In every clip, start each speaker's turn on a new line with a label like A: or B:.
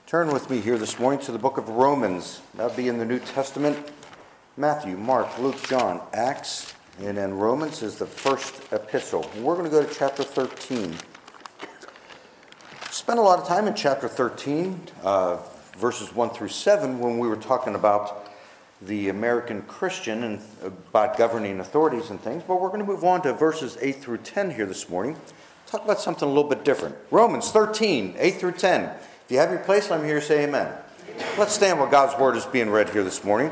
A: Turn with me here this morning to the book of Romans. That'll be in the New Testament. Matthew, Mark, Luke, John, Acts, and then Romans is the first epistle. And we're going to go to chapter 13. Spent a lot of time in chapter 13, verses 1 through 7, when we were talking about the American Christian and about governing authorities and things. But we're going to move on to verses 8 through 10 here this morning. Talk about something a little bit different. Romans 13, 8 through 10. If you have your place, let me hear you say amen. Let's stand while God's word is being read here this morning.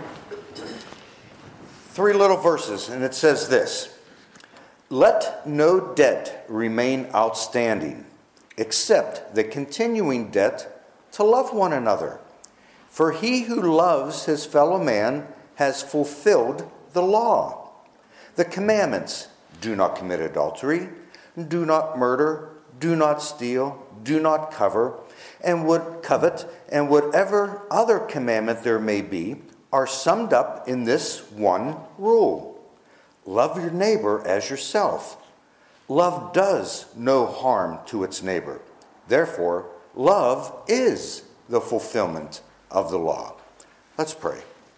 A: 3 little verses, and it says this: "Let no debt remain outstanding, except the continuing debt to love one another. For he who loves his fellow man has fulfilled the law. The commandments: do not commit adultery, do not murder, do not steal, do not covet, and whatever other commandment there may be, are summed up in this one rule: love your neighbor as yourself. Love does no harm to its neighbor. Therefore, love is the fulfillment of the law." Let's pray.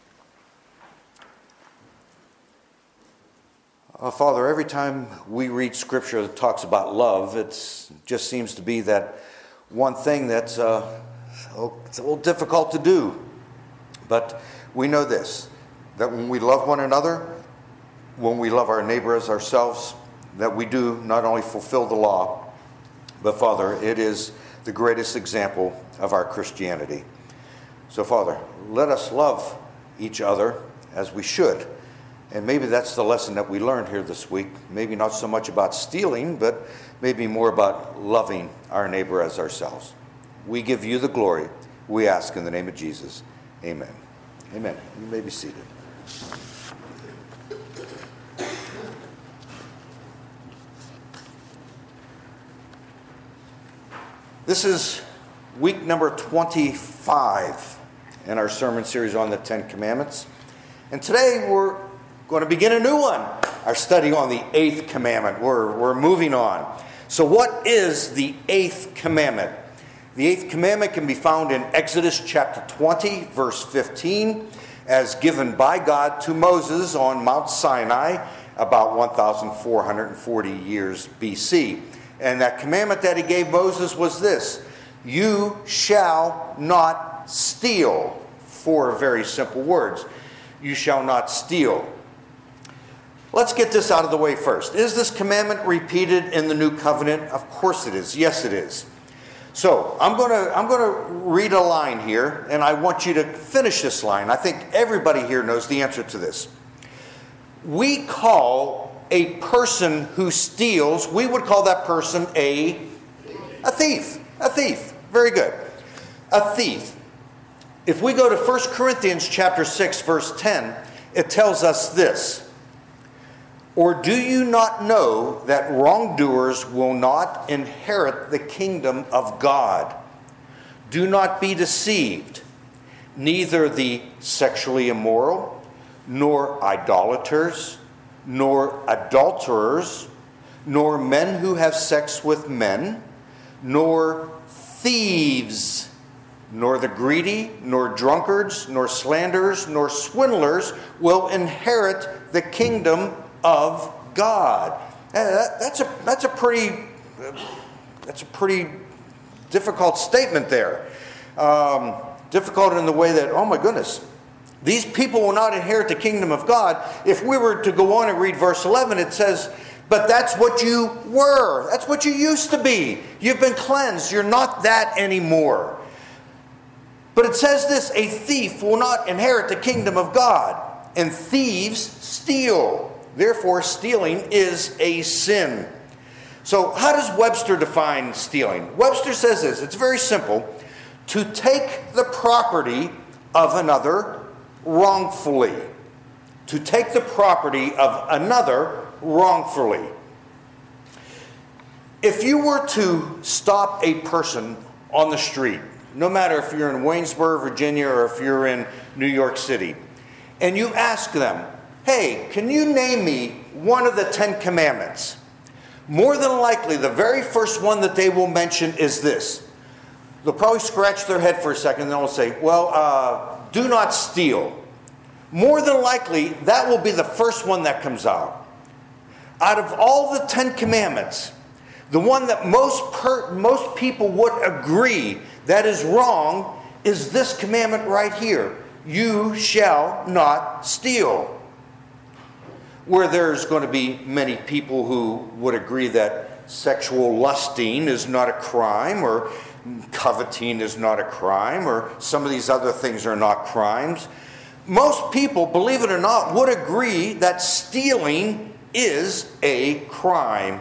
A: Father, every time we read scripture that talks about love, it just seems to be that one thing that's it's a little difficult to do. But we know this, that when we love one another, when we love our neighbor as ourselves, that we do not only fulfill the law, but Father, it is the greatest example of our Christianity. So Father, let us love each other as we should. And maybe that's the lesson that we learned here this week. Maybe not so much about stealing, but maybe more about loving our neighbor as ourselves. We give you the glory. We ask in the name of Jesus. Amen. Amen. You may be seated. This is week number 25 in our sermon series on the Ten Commandments. And today we're going to begin a new one, our study on the 8th commandment. We're moving on. So what is the 8th commandment? The 8th commandment can be found in Exodus chapter 20, verse 15, as given by God to Moses on Mount Sinai about 1,440 years BC. And that commandment that he gave Moses was this: you shall not steal. 4 very simple words. You shall not steal. Let's get this out of the way first. Is this commandment repeated in the New Covenant? Of course it is. Yes, it is. So I'm going to read a line here, and I want you to finish this line. I think everybody here knows the answer to this. We call a person who steals, we would call that person a thief. A thief. Very good. A thief. If we go to 1 Corinthians chapter 6, verse 10, it tells us this: "Or do you not know that wrongdoers will not inherit the kingdom of God? Do not be deceived. Neither the sexually immoral, nor idolaters, nor adulterers, nor men who have sex with men, nor thieves, nor the greedy, nor drunkards, nor slanderers, nor swindlers will inherit the kingdom of God." That's a pretty difficult statement there. Difficult in the way that, oh my goodness, these people will not inherit the kingdom of God. If we were to go on and read verse 11, it says, but that's what you were. That's what you used to be. You've been cleansed. You're not that anymore. But it says this: a thief will not inherit the kingdom of God, and thieves steal. Therefore, stealing is a sin. So how does Webster define stealing? Webster says this. It's very simple: to take the property of another wrongfully. To take the property of another wrongfully. If you were to stop a person on the street, no matter if you're in Waynesboro, Virginia, or if you're in New York City, and you ask them, hey, can you name me one of the 10 commandments? More than likely, the very first one that they will mention is this: they'll probably scratch their head for a second and they'll say, well, do not steal. More than likely, that will be the first one that comes out. Out of all the 10 commandments, the one that most people would agree that is wrong is this commandment right here. You shall not steal. Where there's going to be many people who would agree that sexual lusting is not a crime, or coveting is not a crime, or some of these other things are not crimes. Most people, believe it or not, would agree that stealing is a crime.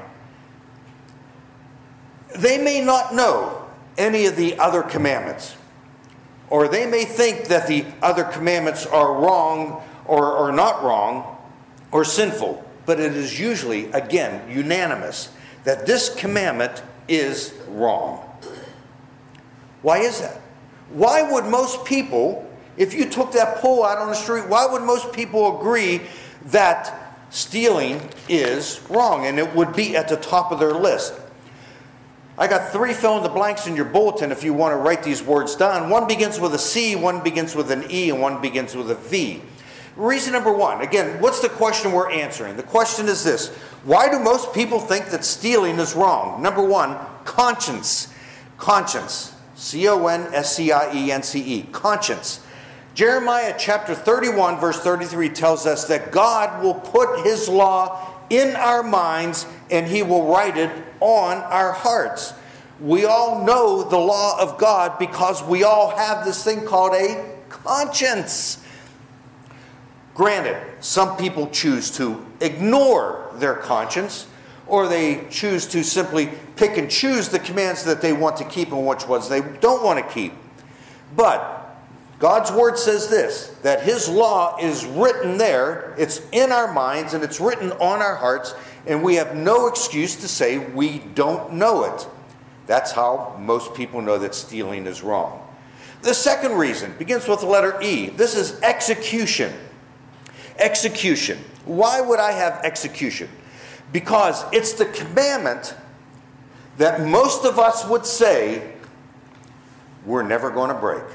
A: They may not know any of the other commandments, or they may think that the other commandments are wrong or not wrong or sinful, but it is usually, again, unanimous that this commandment is wrong. Why is that? Why would most people, if you took that poll out on the street, why would most people agree that stealing is wrong and it would be at the top of their list? I got 3 fill in the blanks in your bulletin if you want to write these words down. One begins with a C, one begins with an E, and one begins with a V. Reason number 1, again, what's the question we're answering? The question is this: why do most people think that stealing is wrong? Number 1, conscience. Conscience. C-O-N-S-C-I-E-N-C-E. Conscience. Jeremiah chapter 31, verse 33 tells us that God will put his law in our minds and he will write it on our hearts. We all know the law of God because we all have this thing called a conscience. Granted, some people choose to ignore their conscience, or they choose to simply pick and choose the commands that they want to keep and which ones they don't want to keep. But God's word says this, that his law is written there, it's in our minds, and it's written on our hearts, and we have no excuse to say we don't know it. That's how most people know that stealing is wrong. The second reason begins with the letter E. This is execution. Execution. Why would I have execution? Because it's the commandment that most of us would say we're never going to break.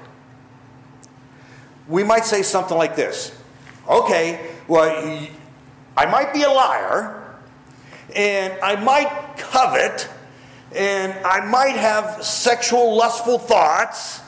A: We might say something like this: okay, well, I might be a liar, and I might covet, and I might have sexual lustful thoughts,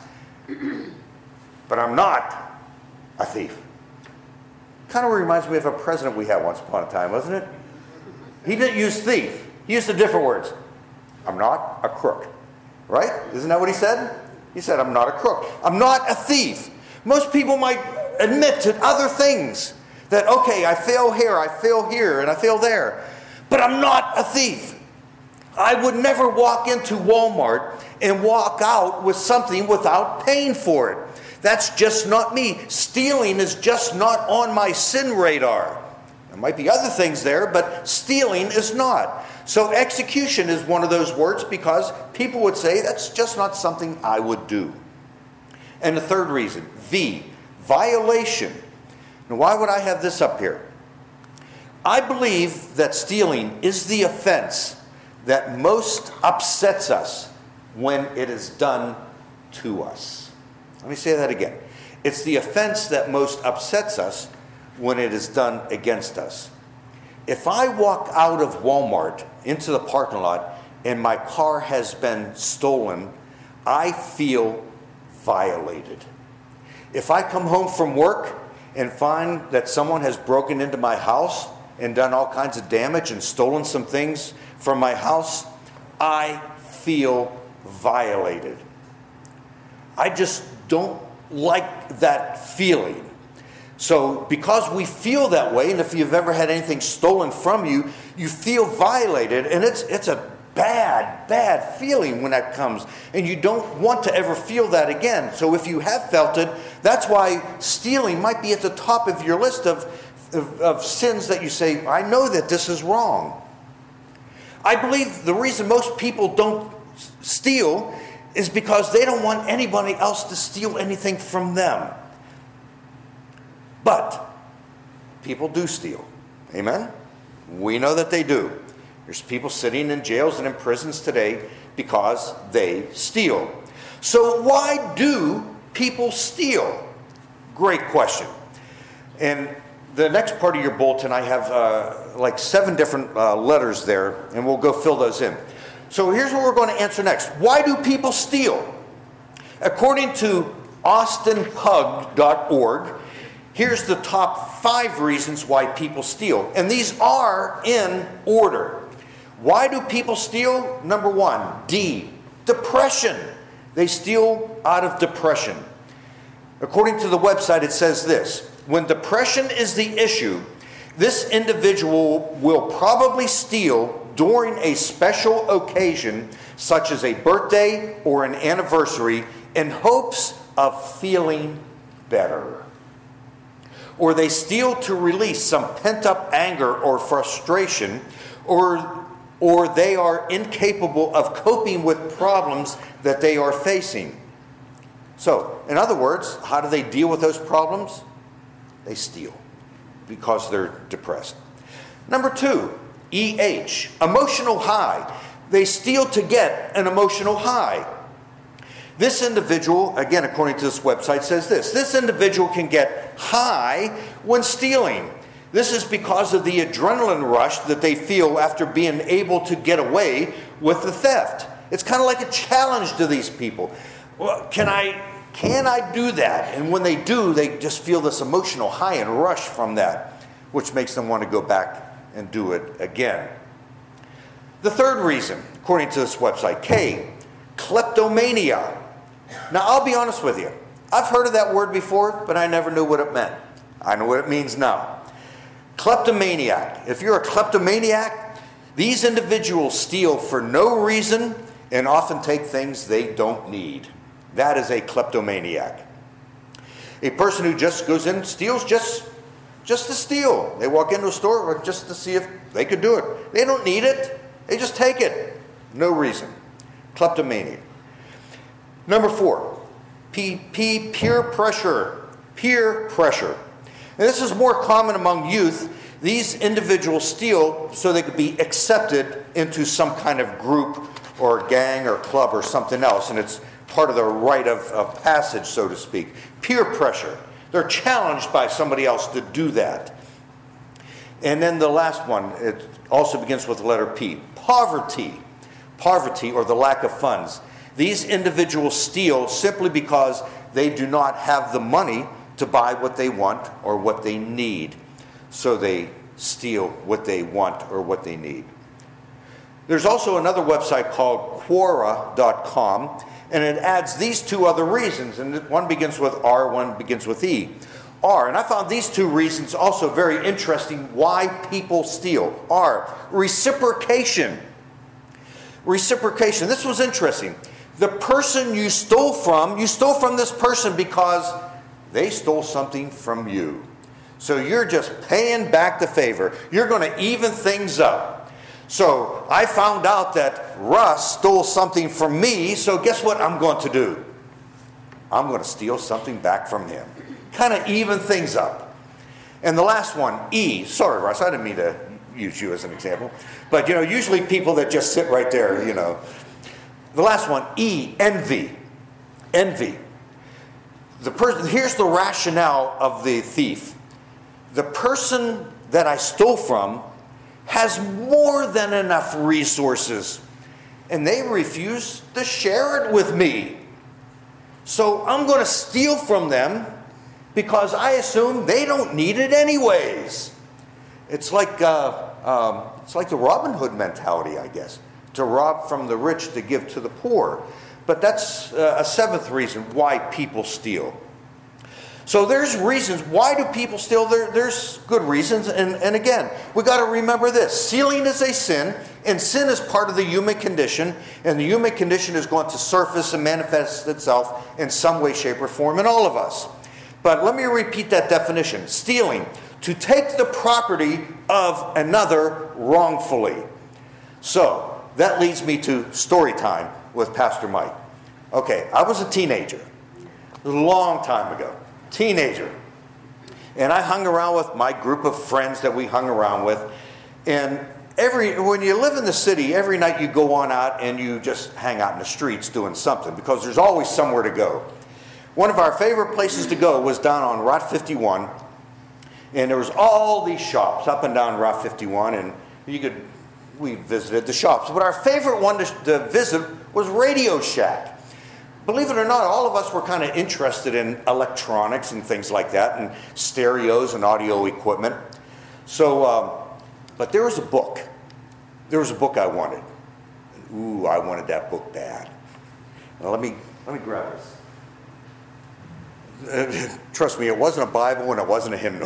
A: but I'm not a thief. Kind of reminds me of a president we had once upon a time, wasn't it? He didn't use thief. He used the different words. I'm not a crook. Right? Isn't that what he said? He said, I'm not a crook. I'm not a thief. Most people might admit to other things. That, okay, I fail here, and I fail there. But I'm not a thief. I would never walk into Walmart and walk out with something without paying for it. That's just not me. Stealing is just not on my sin radar. There might be other things there, but stealing is not. So execution is one of those words because people would say that's just not something I would do. And the third reason, V, violation. Now, why would I have this up here? I believe that stealing is the offense that most upsets us when it is done to us. Let me say that again. It's the offense that most upsets us when it is done against us. If I walk out of Walmart into the parking lot and my car has been stolen, I feel violated. If I come home from work and find that someone has broken into my house and done all kinds of damage and stolen some things from my house, I feel violated. I just don't like that feeling. So because we feel that way, and if you've ever had anything stolen from you, you feel violated, and it's a bad feeling when that comes, and you don't want to ever feel that again. So if you have felt it, that's why stealing might be at the top of your list of sins that you say, I know that this is wrong. I believe the reason most people don't steal is because they don't want anybody else to steal anything from them. But people do steal. Amen? We know that they do. There's people sitting in jails and in prisons today because they steal. So why do people steal? Great question. And the next part of your bulletin, I have like 7 different letters there, and we'll go fill those in. So here's what we're going to answer next. Why do people steal? According to austinpug.org, here's the top 5 reasons why people steal. And these are in order. Why do people steal? Number 1, D, depression. They steal out of depression. According to the website, it says this: when depression is the issue, this individual will probably steal during a special occasion, such as a birthday or an anniversary, in hopes of feeling better. Or they steal to release some pent-up anger or frustration, or they are incapable of coping with problems that they are facing. So, in other words, how do they deal with those problems? They steal because they're depressed. Number 2, EH, emotional high. They steal to get an emotional high. This individual, again, according to this website, says this individual can get high when stealing. This is because of the adrenaline rush that they feel after being able to get away with the theft. It's kind of like a challenge to these people. Well, can I do that? And when they do, they just feel this emotional high and rush from that, which makes them want to go back and do it again. The third reason, according to this website, K, kleptomania. Now, I'll be honest with you. I've heard of that word before, but I never knew what it meant. I know what it means now. Kleptomaniac. If you're a kleptomaniac, these individuals steal for no reason and often take things they don't need. That is a kleptomaniac. A person who just goes in and steals just to steal. They walk into a store just to see if they could do it. They don't need it. They just take it. No reason. Kleptomania. Number 4, peer pressure. Peer pressure. And this is more common among youth. These individuals steal so they could be accepted into some kind of group or gang or club or something else. And it's part of the rite of passage, so to speak. Peer pressure. They're challenged by somebody else to do that. And then the last one, it also begins with the letter P. Poverty. Poverty, or the lack of funds. These individuals steal simply because they do not have the money to buy what they want or what they need. So they steal what they want or what they need. There's also another website called Quora.com, and it adds these 2 other reasons. And one begins with R, one begins with E. R, and I found these 2 reasons also very interesting why people steal. R, reciprocation. Reciprocation. This was interesting. The person you stole from this person because they stole something from you. So you're just paying back the favor. You're going to even things up. So I found out that Russ stole something from me, so guess what I'm going to do? I'm going to steal something back from him. Kind of even things up. And the last one, E. Sorry, Russ, I didn't mean to use you as an example. But, usually people that just sit right there, The last one, E, envy. Envy. Here's the rationale of the thief. The person that I stole from has more than enough resources, and they refuse to share it with me. So I'm going to steal from them because I assume they don't need it anyways. It's like the Robin Hood mentality, I guess. To rob from the rich to give to the poor. But that's a 7th reason why people steal. So there's reasons. Why do people steal? There's good reasons. And again, we got to remember this. Stealing is a sin, and sin is part of the human condition. And the human condition is going to surface and manifest itself in some way, shape, or form in all of us. But let me repeat that definition. Stealing, to take the property of another wrongfully. So that leads me to story time with Pastor Mike. Okay, I was a teenager, a long time ago, teenager. And I hung around with my group of friends that we hung around with. And when you live in the city, every night you go on out and you just hang out in the streets doing something because there's always somewhere to go. One of our favorite places to go was down on Route 51, and there was all these shops up and down Route 51, and we visited the shops. But our favorite one to visit was Radio Shack. Believe it or not, all of us were kind of interested in electronics and things like that, and stereos and audio equipment. So, but there was a book. There was a book I wanted. Ooh, I wanted that book bad. Now let me grab this. Trust me, it wasn't a Bible and it wasn't a hymnal.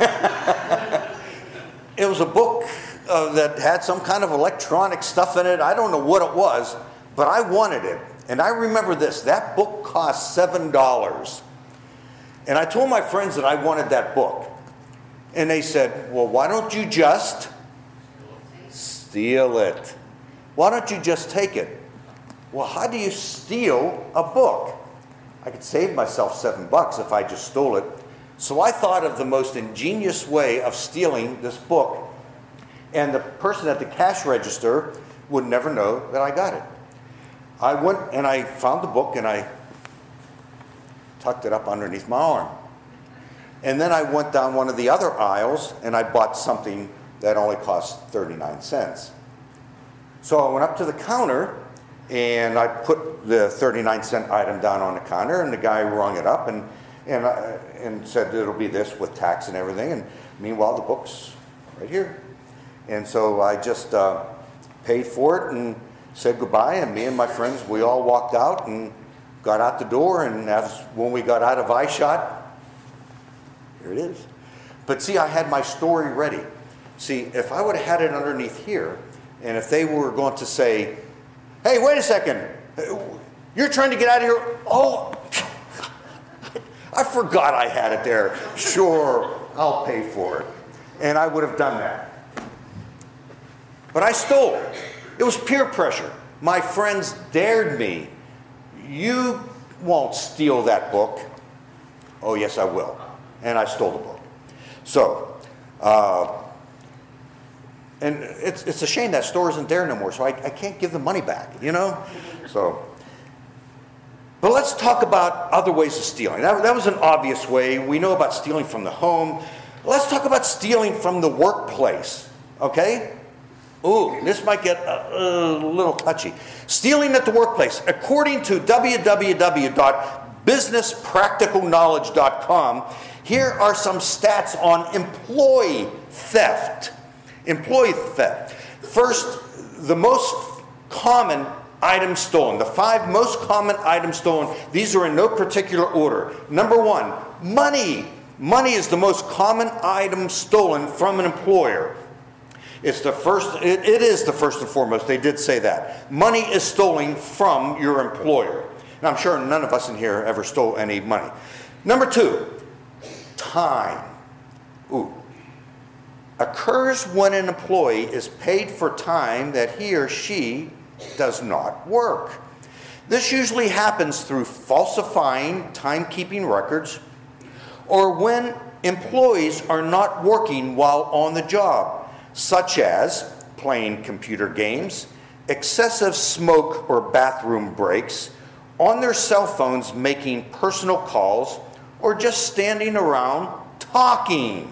A: It was a book that had some kind of electronic stuff in it. I don't know what it was, but I wanted it. And I remember this. That book cost $7. And I told my friends that I wanted that book. And they said, well, why don't you just steal it? Why don't you just take it? Well, how do you steal a book? I could save myself $7 if I just stole it. So I thought of the most ingenious way of stealing this book. And the person at the cash register would never know that I got it. I went and I found the book and I tucked it up underneath my arm. And then I went down one of the other aisles and I bought something that only cost 39 cents. So I went up to the counter and I put the 39-cent item down on the counter, and the guy rung it up and said it'll be this with tax and everything. And meanwhile, the book's right here. And so I just paid for it and said goodbye. And me and my friends, we all walked out and got out the door. And when we got out of eyeshot, here it is. But see, I had my story ready. See, if I would have had it underneath here, and if they were going to say, hey, wait a second. You're trying to get out of here? Oh, I forgot I had it there. Sure, I'll pay for it. And I would have done that. But I stole it. It was peer pressure. My friends dared me. You won't steal that book. Oh, yes, I will. And I stole the book. So, and it's a shame that store isn't there no more, so I can't give the money back, you know? So, but let's talk about other ways of stealing. That was an obvious way. We know about stealing from the home. Let's talk about stealing from the workplace, okay? Ooh, this might get a little touchy. Stealing at the workplace. According to www.businesspracticalknowledge.com, here are some stats on employee theft. Employee theft. First, the most common items stolen. The 5 most common items stolen. These are in no particular order. Number 1, money. Money is the most common item stolen from an employer. It's the first. It is the first and foremost. They did say that. Money is stolen from your employer. And I'm sure none of us in here ever stole any money. Number 2, time. Ooh. Occurs when an employee is paid for time that he or she does not work. This usually happens through falsifying timekeeping records or when employees are not working while on the job, such as playing computer games, excessive smoke or bathroom breaks, on their cell phones making personal calls, or just standing around talking.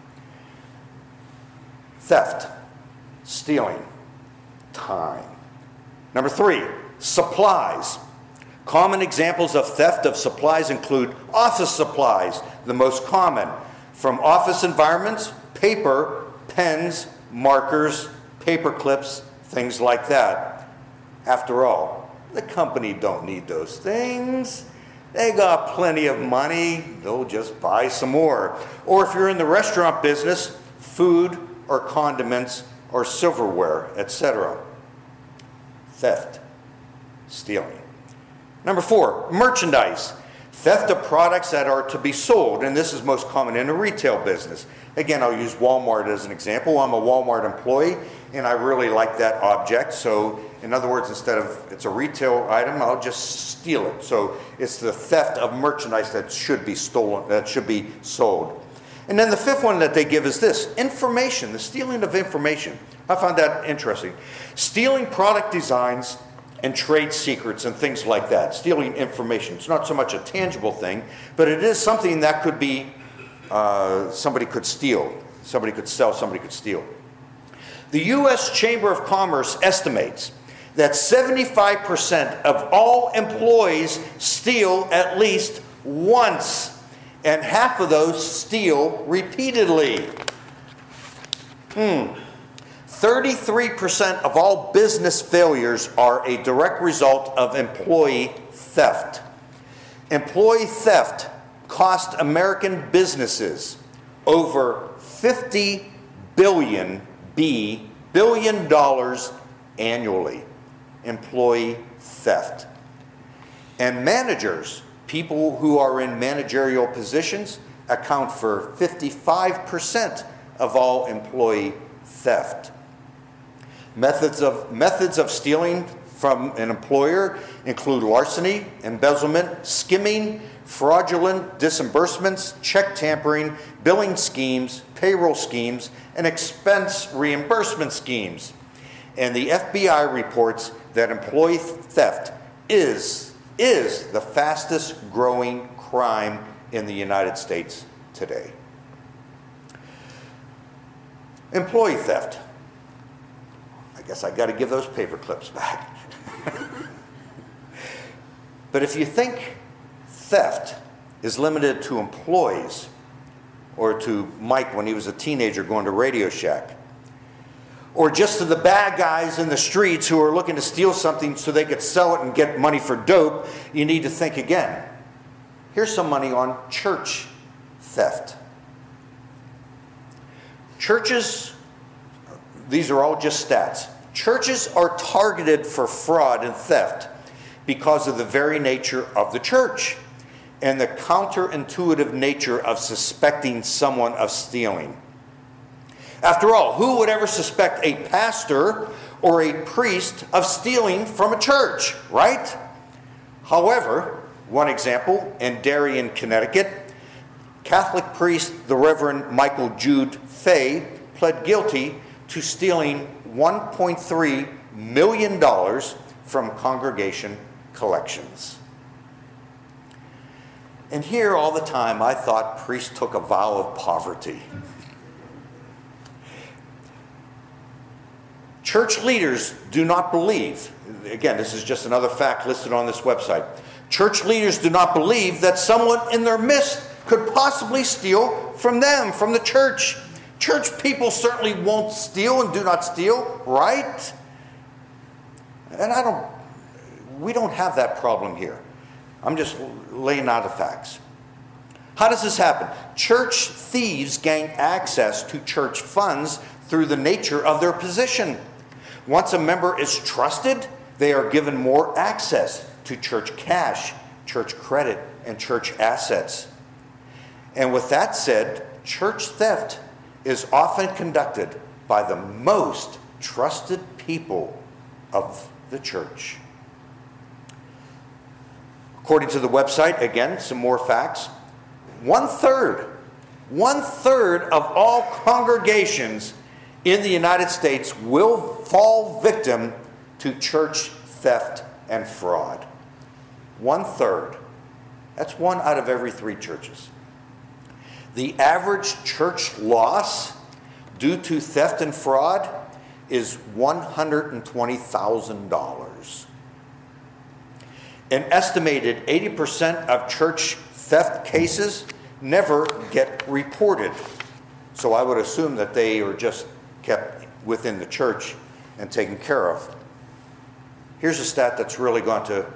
A: Theft, stealing, time. Number 3, supplies. Common examples of theft of supplies include office supplies, the most common, from office environments, paper, pens, markers, paper clips, things like that. After all, the company don't need those things. They got plenty of money. They'll just buy some more. Or if you're in the restaurant business, food or condiments or silverware, etc. Theft, stealing. Number 4, merchandise. Theft of products that are to be sold, and this is most common in a retail business. Again, I'll use Walmart as an example. I'm a Walmart employee, and I really like that object. So, in other words, instead of it's a retail item, I'll just steal it. So, it's the theft of merchandise that should be stolen, that should be sold. And then the fifth one that they give is this: information, the stealing of information. I found that interesting. Stealing product designs and trade secrets and things like that. Stealing information. It's not so much a tangible thing, but it is something that could be, somebody could steal. Somebody could sell, somebody could steal. The U.S. Chamber of Commerce estimates that 75% of all employees steal at least once, and half of those steal repeatedly. 33% of all business failures are a direct result of employee theft. Employee theft cost American businesses over $50 billion annually. Employee theft. And managers, people who are in managerial positions, account for 55% of all employee theft. Methods of stealing from an employer include larceny, embezzlement, skimming, fraudulent disbursements, check tampering, billing schemes, payroll schemes, and expense reimbursement schemes. And the FBI reports that employee theft is the fastest growing crime in the United States today. Employee theft. I guess I got to give those paper clips back. But if you think theft is limited to employees, or to Mike when he was a teenager going to Radio Shack, or just to the bad guys in the streets who are looking to steal something so they could sell it and get money for dope, you need to think again. Here's some money on church theft. Churches, these are all just stats. Churches are targeted for fraud and theft because of the very nature of the church and the counterintuitive nature of suspecting someone of stealing. After all, who would ever suspect a pastor or a priest of stealing from a church, right? However, one example, in Darien, Connecticut, Catholic priest the Reverend Michael Jude Fay pled guilty to stealing $1.3 million from congregation collections. And here all the time I thought priests took a vow of poverty. Church leaders do not believe, again, this is just another fact listed on this website. Church leaders do not believe that someone in their midst could possibly steal from them, from the church. Church people certainly won't steal and do not steal, right? And we don't have that problem here. I'm just laying out the facts. How does this happen? Church thieves gain access to church funds through the nature of their position. Once a member is trusted, they are given more access to church cash, church credit, and church assets. And with that said, church theft is often conducted by the most trusted people of the church. According to the website, again, some more facts. One third of all congregations in the United States will fall victim to church theft and fraud. 1/3. That's 1 out of every 3 churches. The average church loss due to theft and fraud is $120,000. An estimated 80% of church theft cases never get reported. So I would assume that they are just kept within the church and taken care of. Here's a stat that's really going to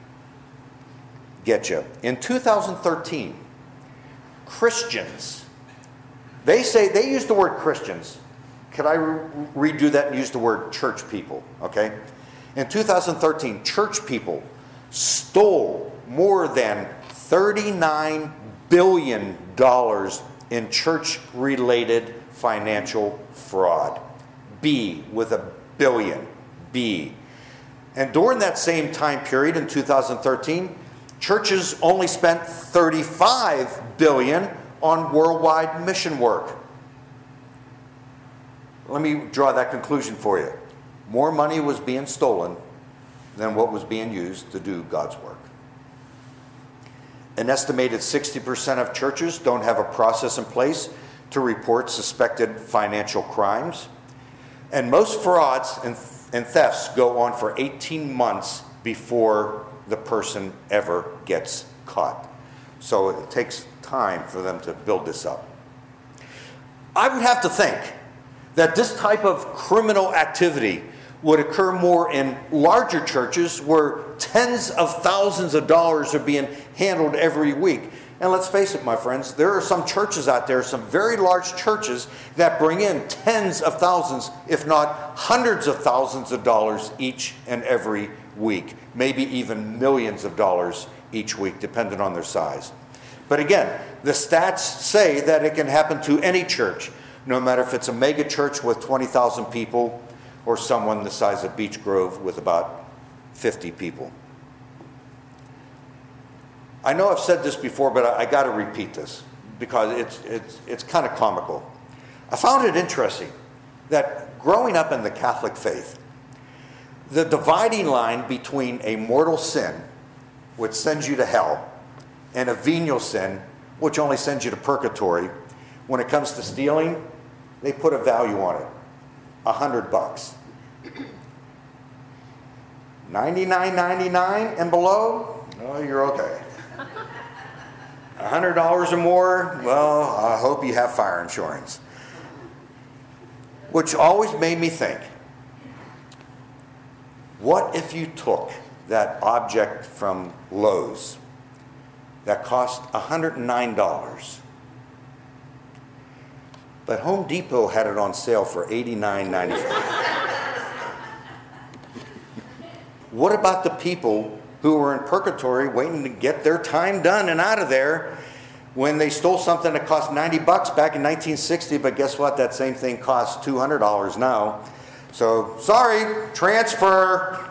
A: get you. In 2013, Christians, they use the word Christians. Could I redo that and use the word church people? Okay. In 2013, church people stole more than $39 billion in church-related financial fraud. B with a billion. B. And during that same time period in 2013, churches only spent $35 billion on worldwide mission work. Let me draw that conclusion for you. More money was being stolen than what was being used to do God's work. An estimated 60% of churches don't have a process in place to report suspected financial crimes. And most frauds and thefts go on for 18 months before the person ever gets caught. So it takes time for them to build this up. I would have to think that this type of criminal activity would occur more in larger churches where tens of thousands of dollars are being handled every week. And let's face it, my friends, there are some churches out there, some very large churches that bring in tens of thousands, if not hundreds of thousands of dollars each and every week, maybe even millions of dollars each week, depending on their size. But again, the stats say that it can happen to any church, no matter if it's a mega church with 20,000 people or someone the size of Beech Grove with about 50 people. I know I've said this before, but I got to repeat this because it's kind of comical. I found it interesting that growing up in the Catholic faith, the dividing line between a mortal sin, which sends you to hell, and a venial sin, which only sends you to purgatory, when it comes to stealing, they put a value on it. $100. $99.99 and below, oh, you're okay. $100 or more, well, I hope you have fire insurance. Which always made me think, what if you took that object from Lowe's that cost $109, but Home Depot had it on sale for $89.95? What about the people who were in purgatory waiting to get their time done and out of there when they stole something that cost $90 back in 1960, but guess what? That same thing costs $200 now. So, sorry, transfer.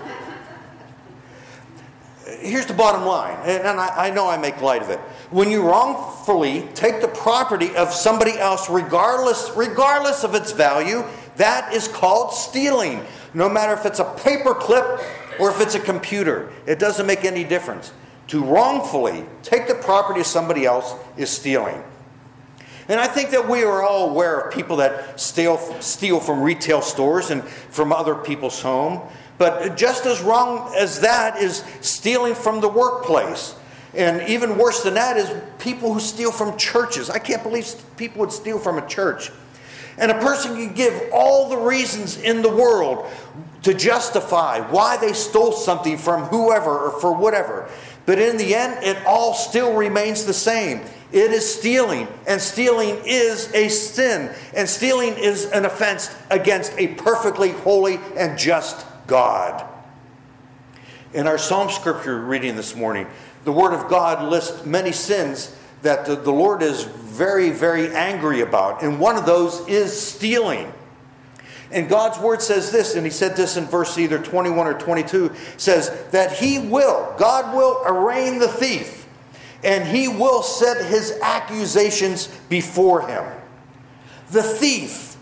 A: Here's the bottom line, and I know I make light of it. When you wrongfully take the property of somebody else, regardless of its value, that is called stealing. No matter if it's a paper clip or if it's a computer, it doesn't make any difference. To wrongfully take the property of somebody else is stealing. And I think that we are all aware of people that steal from retail stores and from other people's home. But just as wrong as that is stealing from the workplace. And even worse than that is people who steal from churches. I can't believe people would steal from a church. And a person can give all the reasons in the world to justify why they stole something from whoever or for whatever. But in the end, it all still remains the same. It is stealing, and stealing is a sin. And stealing is an offense against a perfectly holy and just God. In our Psalm scripture reading this morning, the Word of God lists many sins that the Lord is very, very angry about. And one of those is stealing. And God's Word says this, and He said this in verse either 21 or 22, says that God will arraign the thief, and He will set His accusations before him. The thief,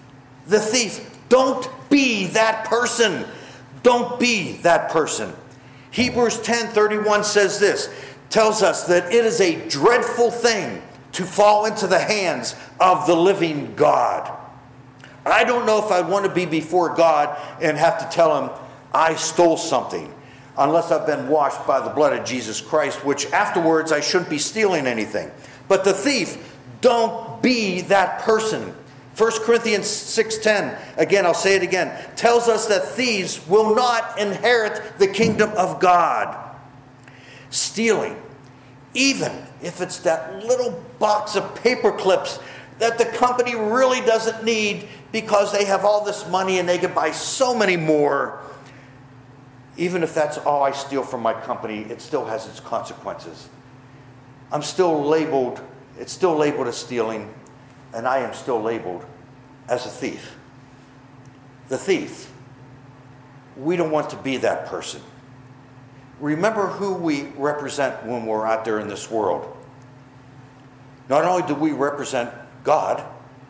A: don't be that person. Don't be that person. Hebrews 10:31 says this, tells us that it is a dreadful thing to fall into the hands of the living God. I don't know if I want to be before God and have to tell Him I stole something, unless I've been washed by the blood of Jesus Christ, which afterwards I shouldn't be stealing anything. But the thief, don't be that person. 1 Corinthians 6:10, again, I'll say it again, tells us that thieves will not inherit the kingdom of God. Stealing, even if it's that little box of paper clips that the company really doesn't need because they have all this money and they can buy so many more, even if that's all I steal from my company, it still has its consequences. It's still labeled as stealing, and I am still labeled as a thief. The thief. We don't want to be that person. Remember who we represent when we're out there in this world. Not only do we represent God,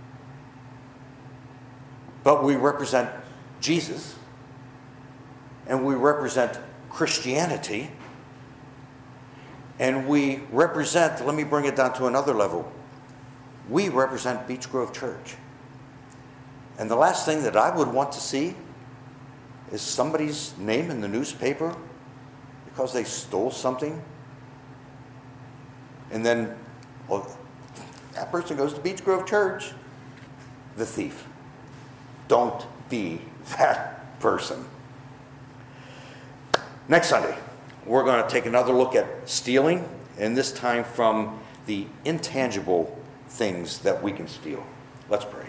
A: but we represent Jesus, and we represent Christianity, and we represent, let me bring it down to another level, we represent Beech Grove Church. And the last thing that I would want to see is somebody's name in the newspaper because they stole something, and then, well, that person goes to Beech Grove Church. The thief. Don't be that person. Next Sunday, we're going to take another look at stealing, and this time from the intangible things that we can steal. Let's pray.